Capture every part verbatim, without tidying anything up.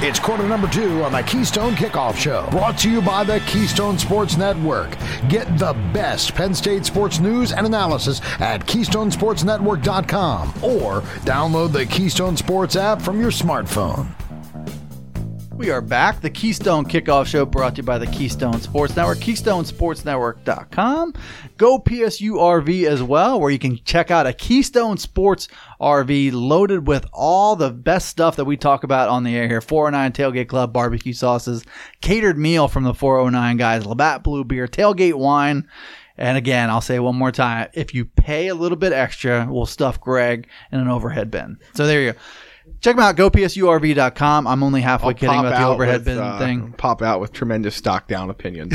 It's quarter number two on the Keystone Kickoff Show, brought to you by the Keystone Sports Network. Get the best Penn State sports news and analysis at keystone sports network dot com or download the Keystone Sports app from your smartphone. We are back. The Keystone Kickoff Show brought to you by the Keystone Sports Network, keystone sports network dot com. Go P S U R V as well, where you can check out a Keystone Sports R V loaded with all the best stuff that we talk about on the air here. four oh nine Tailgate Club, barbecue sauces, catered meal from the four oh nine guys, Labatt Blue Beer, tailgate wine. And again, I'll say it one more time, if you pay a little bit extra, we'll stuff Greg in an overhead bin. So there you go. Check them out, go P S U R V dot com. I'm only halfway I'll kidding about the overhead with, bin uh, thing. Pop out with tremendous stock down opinions.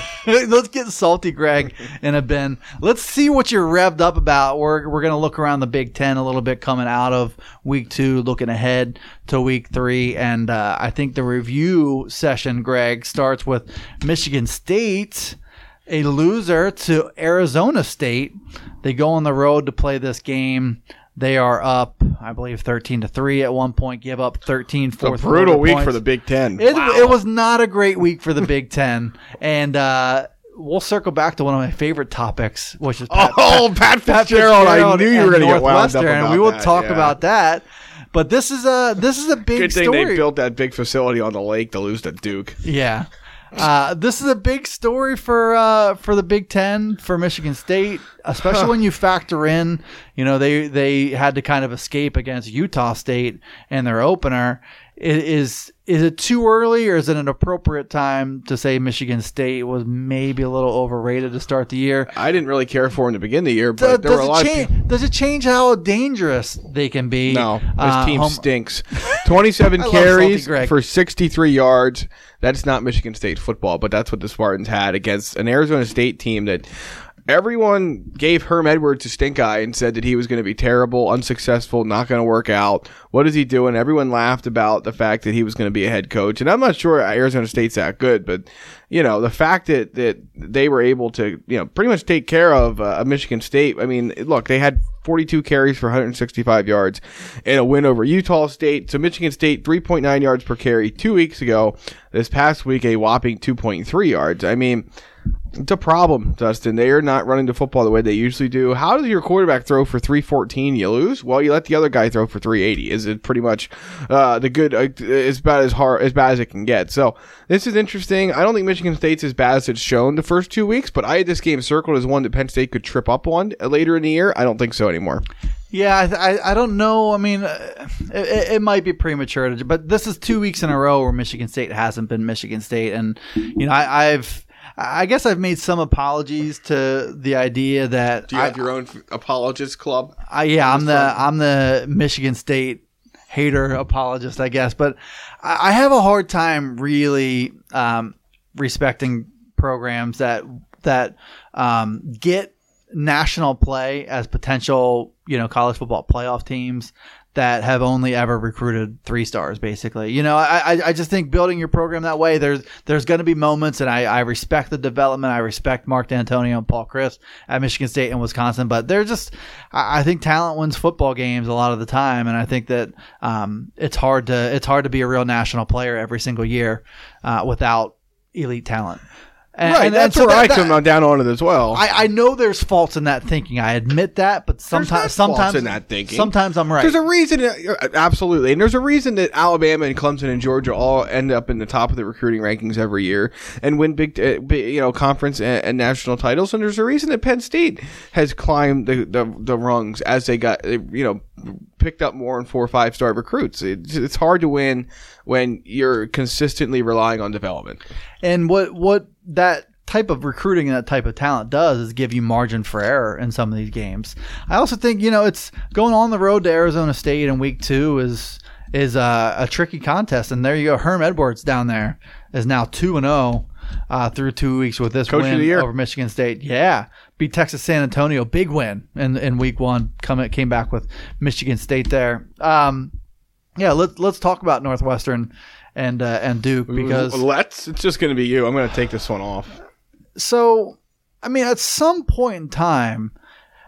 Let's get salty, Greg, in a bin. Let's see what you're revved up about. We're we're going to look around the Big Ten a little bit coming out of week two, looking ahead to week three. And uh, I think the review session, Greg, starts with Michigan State, a loser to Arizona State. They go on the road to play this game. They are up, I believe, thirteen to three at one point, give up thirteen fourth It's a brutal week points. for the Big Ten. It, Wow. it was not a great week for the Big Ten. And uh, we'll circle back to one of my favorite topics, which is Pat, oh, Pat, Pat Fitzgerald. I knew you were going to get wound up about and we will that, talk yeah. about that. But this is a this is a big Good thing story. they built that big facility on the lake to lose to Duke. Yeah. Uh, this is a big story for uh, for the Big Ten, for Michigan State, especially when you factor in, you know, they they had to kind of escape against Utah State in their opener. It is is it too early, or is it an appropriate time to say Michigan State was maybe a little overrated to start the year? I didn't really care for him to begin the year, but Does, there were does a it lot change? of people. Does it change how dangerous they can be? No, his Uh, team home- stinks. twenty-seven I love carries Salty Greg. for sixty-three yards. That's not Michigan State football, but that's what the Spartans had against an Arizona State team that everyone gave Herm Edwards a stink eye and said that he was going to be terrible, unsuccessful, not going to work out. What is he doing? Everyone laughed about the fact that he was going to be a head coach. And I'm not sure Arizona State's that good, but, you know, the fact that, that they were able to, you know, pretty much take care of uh, Michigan State. I mean, look, they had forty-two carries for one hundred sixty-five yards in a win over Utah State. So Michigan State, three point nine yards per carry two weeks ago. This past week, a whopping two point three yards. I mean, it's a problem, Dustin. They are not running the football the way they usually do. How does your quarterback throw for three fourteen? You lose? Well, you let the other guy throw for three eighty. Is it pretty much uh, the good? Uh, it's about as hard as bad as it can get. So this is interesting. I don't think Michigan State's as bad as it's shown the first two weeks, but I had this game circled as one that Penn State could trip up on later in the year. I don't think so anymore. Yeah, I, I I don't know. I mean, uh, it, it might be premature, to, but this is two weeks in a row where Michigan State hasn't been Michigan State, and you know, I, I've. I guess I've made some apologies to the idea that Do you have I, your own apologist club? I, yeah, I'm the I'm the Michigan State hater apologist, I guess, but I, I have a hard time really um, respecting programs that that um, get national play as potential, you know, college football playoff teams that have only ever recruited three stars, basically. You know, I I just think building your program that way, there's there's going to be moments, and I, I respect the development. I respect Mark D'Antonio and Paul Chryst at Michigan State and Wisconsin, but they're just, I think talent wins football games a lot of the time, and I think that um, it's hard to it's hard to be a real national player every single year uh, without elite talent. And, right, and, that's and so where that, I come that, down on it as well. I, I know there's faults in that thinking. I admit that, but sometimes, There's not sometimes faults in that thinking. Sometimes I'm right. There's a reason, uh, absolutely, and there's a reason that Alabama and Clemson and Georgia all end up in the top of the recruiting rankings every year and win big, uh, big you know, conference and, and national titles. And there's a reason that Penn State has climbed the the, the rungs as they got, you know, picked up more and four or five star recruits. It's, it's hard to win when you're consistently relying on development. And what what that type of recruiting and that type of talent does is give you margin for error in some of these games. I also think, you know, it's going on the road to Arizona State in week two is is a, a tricky contest. And there you go. Herm Edwards down there is now two and oh uh, through two weeks with this Coach of the win year. over Michigan State. Yeah. Beat Texas San Antonio. Big win in, in week one. Come, came back with Michigan State there. Um, yeah, let's, let's talk about Northwestern and, uh, and Duke because Let's. It's just going to be you. I'm going to take this one off. So, I mean, at some point in time,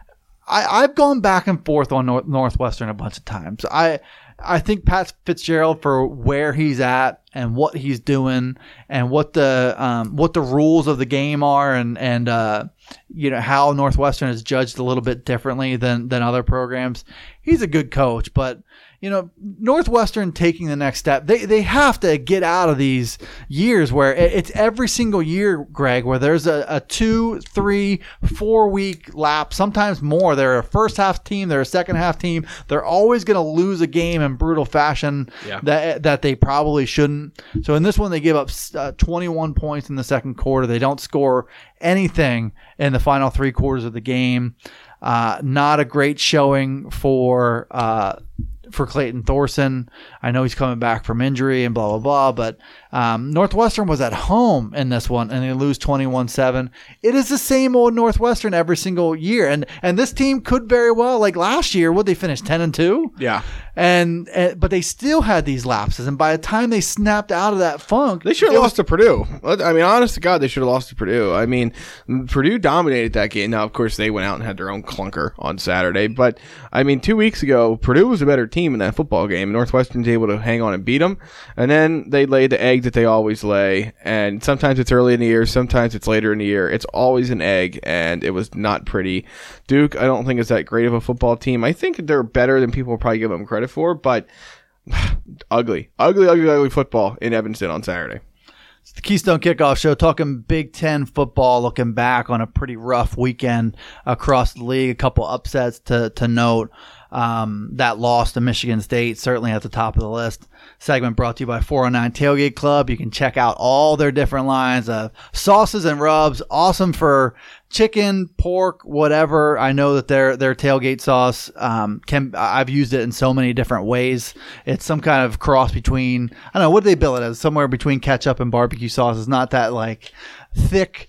I, I've gone back and forth on North, Northwestern a bunch of times. I I think Pat Fitzgerald, for where he's at and what he's doing and what the um, what the rules of the game are, and and uh, you know how Northwestern is judged a little bit differently than than other programs. He's a good coach, but you know, Northwestern taking the next step, they they have to get out of these years where it's every single year, Greg, where there's a, a two, three, four week lap, sometimes more. They're a first half team, they're a second half team. They're always going to lose a game in brutal fashion yeah. that that they probably shouldn't. So in this one, they give up uh, twenty-one points in the second quarter. They don't score anything in the final three quarters of the game. Uh, not a great showing for uh, for Clayton Thorson. I know he's coming back from injury and blah, blah, blah, but um, Northwestern was at home in this one, and they lose twenty-one seven. It is the same old Northwestern every single year, and and this team could very well, like last year, would they finish ten and two? Yeah. And, and but they still had these lapses, and by the time they snapped out of that funk, they should have lost to Purdue. I mean, honest to God, they should have lost to Purdue. I mean, Purdue dominated that game. Now, of course, they went out and had their own clunker on Saturday, but I mean, two weeks ago, Purdue was a better team in that football game. Northwestern's able to hang on and beat them, and then they laid the egg that they always lay. And sometimes it's early in the year, sometimes it's later in the year. It's always an egg, and it was not pretty. Duke, I don't think is that great of a football team. I think they're better than people probably give them credit for, but ugly, ugly, ugly, ugly football in Evanston on Saturday. It's the Keystone Kickoff Show, talking Big Ten football, looking back on a pretty rough weekend across the league. A couple upsets to to note. Um, that loss to Michigan State, certainly at the top of the list. Segment brought to you by four oh nine Tailgate Club. You can check out all their different lines of sauces and rubs. Awesome for chicken, pork, whatever. I know that their their tailgate sauce um, can. I've used it in so many different ways. It's some kind of cross between, I don't know, what do they bill it as? Somewhere between ketchup and barbecue sauce. It's not that like thick,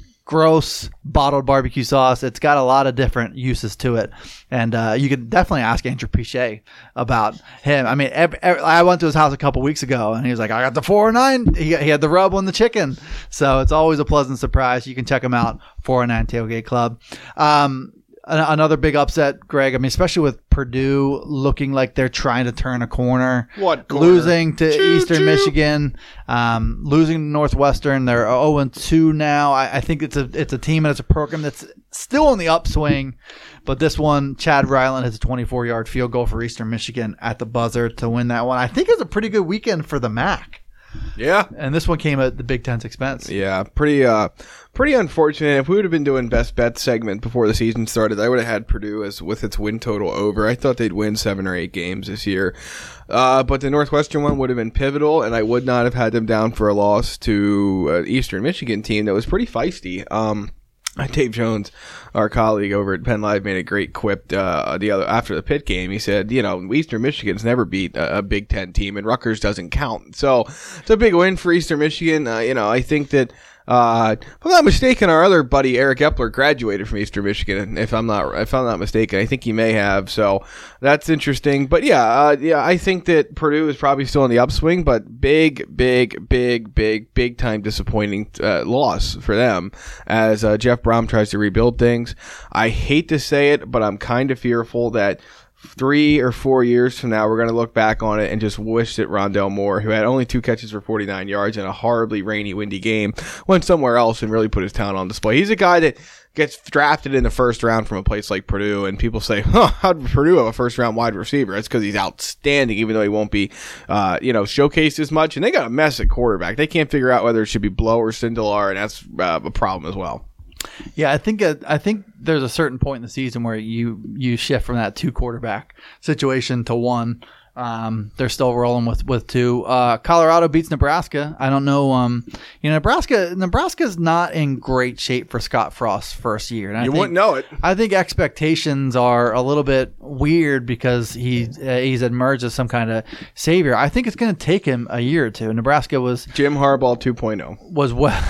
gross bottled barbecue sauce. It's got a lot of different uses to it, and uh, you can definitely ask Andrew Pichet about him. I mean, every, every, I went to his house a couple weeks ago, and he was like, "I got the four oh nine." He, he had the rub on the chicken, so it's always a pleasant surprise. You can check him out, four oh nine Tailgate Club. Um, Another big upset, Greg. I mean, especially with Purdue looking like they're trying to turn a corner. What corner? Losing to Choo, Eastern choo. Michigan, um, losing to Northwestern. They're oh and two now. I, I think it's a it's a team and it's a program that's still on the upswing. But this one, Chad Ryland has a twenty-four yard field goal for Eastern Michigan at the buzzer to win that one. I think it's a pretty good weekend for the M A C. Yeah. And this one came at the Big Ten's expense. Yeah, pretty uh, pretty unfortunate. If we would have been doing best bet segment before the season started, I would have had Purdue as with its win total over. I thought they'd win seven or eight games this year. Uh, but the Northwestern one would have been pivotal, and I would not have had them down for a loss to an Eastern Michigan team that was pretty feisty. Um, Dave Jones, our colleague over at Penn Live, made a great quip uh, the other after the Pitt game. He said, "You know, Eastern Michigan's never beat a, a Big Ten team, and Rutgers doesn't count. So it's a big win for Eastern Michigan. Uh, you know, I think that." Uh, if I'm not mistaken, our other buddy Eric Epler graduated from Eastern Michigan. If I'm not, if I'm not mistaken, I think he may have. So that's interesting. But yeah, uh, yeah, I think that Purdue is probably still in the upswing, but big, big, big, big, big time disappointing uh, loss for them as uh, Jeff Brom tries to rebuild things. I hate to say it, but I'm kind of fearful that three or four years from now, we're going to look back on it and just wish that Rondell Moore, who had only two catches for forty-nine yards in a horribly rainy, windy game, went somewhere else and really put his talent on display. He's a guy that gets drafted in the first round from a place like Purdue, and people say, huh, how did Purdue have a first-round wide receiver? It's because he's outstanding, even though he won't be, uh, you know, showcased as much. And they got a mess at quarterback. They can't figure out whether it should be Blow or Sindelar, and that's uh, a problem as well. Yeah, I think uh, I think there's a certain point in the season where you you shift from that two quarterback situation to one. Um, they're still rolling with with two. Uh, Colorado beats Nebraska. I don't know. Um, you know, Nebraska Nebraska's not in great shape for Scott Frost's first year. And I you think, wouldn't know it. I think expectations are a little bit weird because he uh, he's emerged as some kind of savior. I think it's going to take him a year or two. Nebraska was Jim Harbaugh two point oh was well.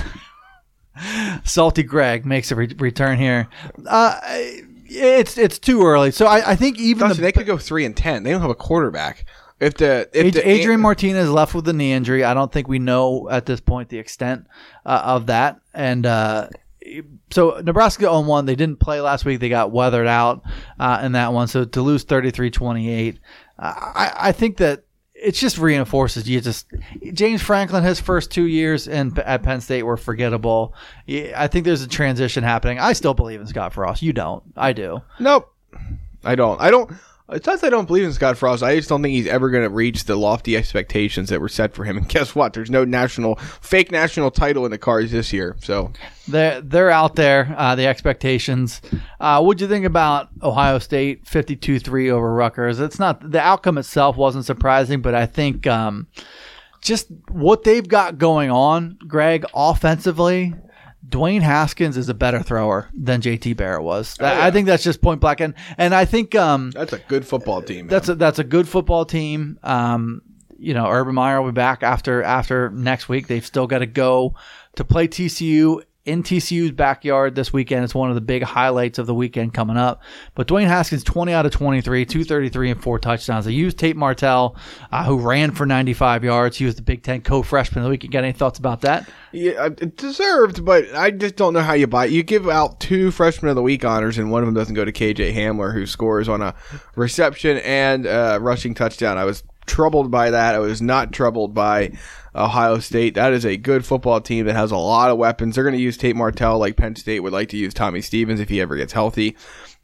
Salty Greg makes a re- return here. Uh, it's it's too early, so I, I think even Dustin, the, they could go three and ten. They don't have a quarterback. If the if Ad- the Adrian Martinez left with a knee injury, I don't think we know at this point the extent uh, of that. And uh, so Nebraska oh and one. They didn't play last week. They got weathered out uh, in that one. So to lose thirty-three twenty-eight, uh, I, I think that it just reinforces you just James Franklin, his first two years in at Penn State were forgettable. I think there's a transition happening. I still believe in Scott Frost. You don't. I do. Nope. I don't. I don't. It's not that I don't believe in Scott Frost. I just don't think he's ever going to reach the lofty expectations that were set for him. And guess what? There's no national, fake national title in the cards this year. So they're they're out there. Uh, the expectations. Uh, what'd you think about Ohio State fifty-two three over Rutgers? It's not the outcome itself wasn't surprising, but I think um, just what they've got going on, Greg, offensively. Dwayne Haskins is a better thrower than J T Barrett was. Oh, yeah. I think that's just point blank. And, and I think um, that's a good football team. Man. That's a, that's a good football team. Um, you know, Urban Meyer will be back after after next week. They've still got to go to play T C U in T C U's backyard this weekend. It's one of the big highlights of the weekend coming up. But Dwayne Haskins, twenty out of twenty-three, two thirty-three and four touchdowns. They used Tate Martell, uh, who ran for ninety-five yards. He was the Big Ten co-freshman of the week. You got any thoughts about that? Yeah, it deserved, but I just don't know how you buy it. You give out two Freshman of the Week honors, and one of them doesn't go to K J Hamler, who scores on a reception and a rushing touchdown. I was troubled by that. I was not troubled by Ohio State. That is a good football team that has a lot of weapons. They're going to use Tate Martell like Penn State would like to use Tommy Stevens if he ever gets healthy.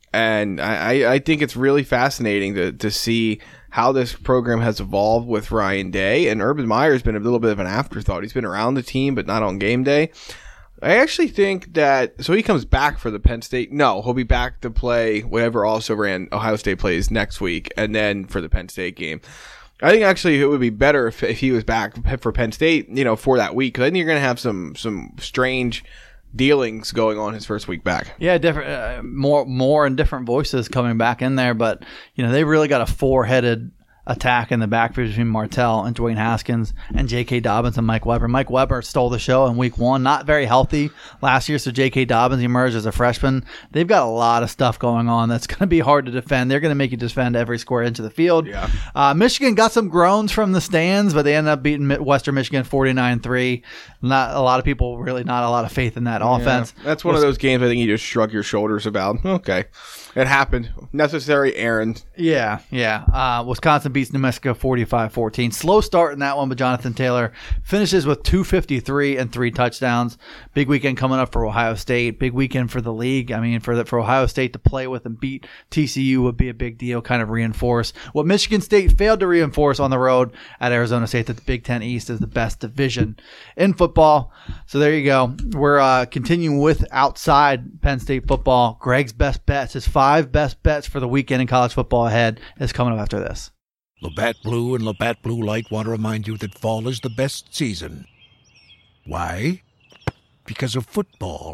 And I, I think it's really fascinating to, to see how this program has evolved with Ryan Day. And Urban Meyer's been a little bit of an afterthought. He's been around the team, but not on game day. I actually think that, so he comes back for the Penn State. No, he'll be back to play whatever also ran Ohio State plays next week, and then for the Penn State game. I think actually it would be better if, if he was back for Penn State, you know, for that week, because I think you're going to have some some strange dealings going on his first week back. Yeah, different, uh, more more and different voices coming back in there, but you know they really got a four-headed attack in the backfield between Martell and Dwayne Haskins and J K. Dobbins and Mike Weber. Mike Weber stole the show in week one. Not very healthy last year, so J K. Dobbins emerged as a freshman. They've got a lot of stuff going on that's going to be hard to defend. They're going to make you defend every square inch of the field. Yeah. Uh, Michigan got some groans from the stands, but they ended up beating Western Michigan forty-nine three. Not a lot of people, really not a lot of faith in that yeah. offense. That's one of those games I think you just shrug your shoulders about. Okay. It happened. Necessary errand. Yeah, yeah. Uh, Wisconsin beats New Mexico forty-five fourteen. Slow start in that one, but Jonathan Taylor finishes with two fifty-three and three touchdowns. Big weekend coming up for Ohio State. Big weekend for the league. I mean, for the, for Ohio State to play with and beat T C U would be a big deal, kind of reinforce what Michigan State failed to reinforce on the road at Arizona State, that the Big Ten East is the best division in football. So there you go. We're uh, continuing with outside Penn State football. Greg's best bets, his five best bets for the weekend in college football ahead, is coming up after this. Labatt Blue and Labatt Blue Light want to remind you that fall is the best season. Why? Because of football.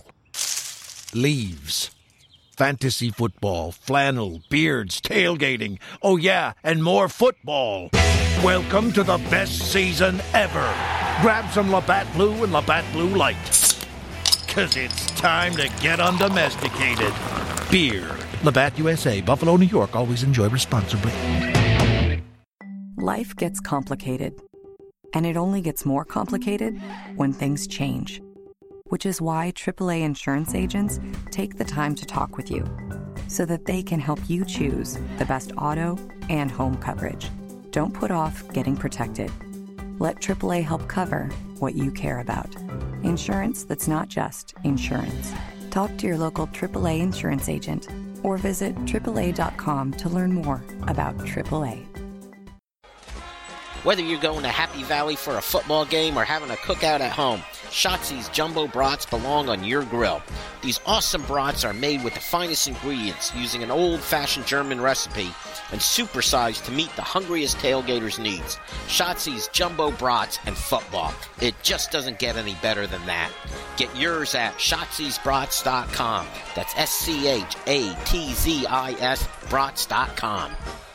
Leaves. Fantasy football, flannel, beards, tailgating. Oh yeah, and more football. Welcome to the best season ever. Grab some Labatt Blue and Labatt Blue Light. Cause it's time to get undomesticated. Beer. Labatt U S A, Buffalo, New York. Always enjoy responsibly. Life gets complicated. And it only gets more complicated when things change. Which is why triple A insurance agents take the time to talk with you. So that they can help you choose the best auto and home coverage. Don't put off getting protected. Let triple A help cover what you care about. Insurance that's not just insurance. Talk to your local triple A insurance agent or visit triple A dot com to learn more about triple A. Whether you're going to Happy Valley for a football game or having a cookout at home, Schatzi's Jumbo Brats belong on your grill. These awesome brats are made with the finest ingredients using an old-fashioned German recipe and supersized to meet the hungriest tailgaters' needs. Schatzi's Jumbo Brats and football. It just doesn't get any better than that. Get yours at Schatzis Brats dot com. That's S C H A T Z I S Brats dot com.